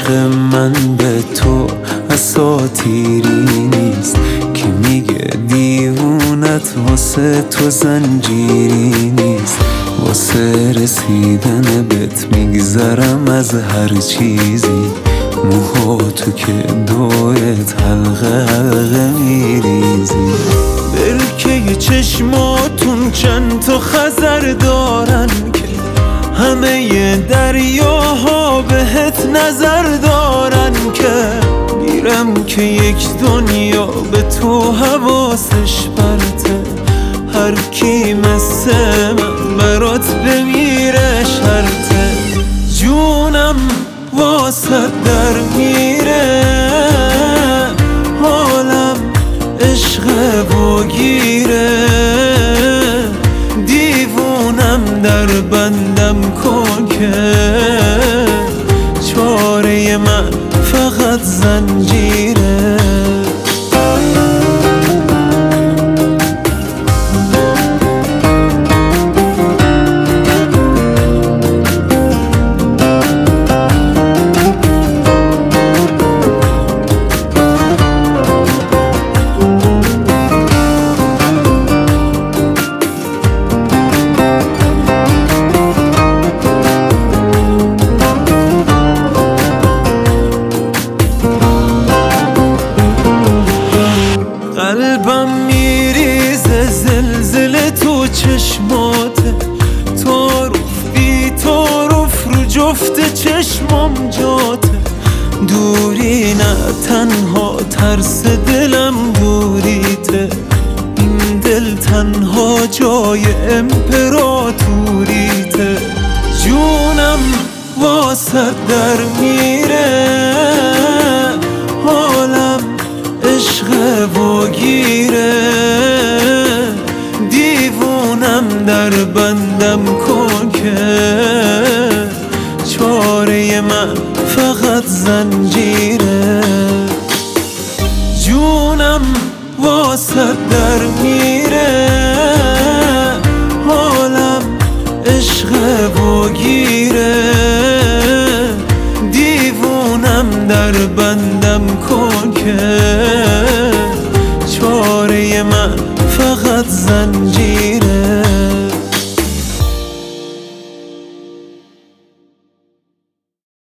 عشق من به تو اساطیری نیست که میگه دیوونت واسه تو زنجیری نیست. واسه رسیدن بهت میگذرم از هر چیزی، موها تو که دویت حلقه حلقه میریزی. برکه چشماتون چند تا خزر دارن که همه دریاها بهت نظر دارن که میرم که یک دنیا به تو حواسش پرته. هر کی مثل من برات بمیره شرطه. جونم واسه در میره، حالم عشق و گیره. دیوونم در بندم کن که چاره من فقط زنجیره. قلبم میریزه زلزله تو چشماته، تعارف بی تعارف رو جفت چشمام جاته. دوری نه تنها ترس دلم دوریته، این دل تنها جای امپراتوریته. جونم واسه در میره، حالم عشق و گیره. دیوونم در بندم کن که چاره من فقط زنجیره.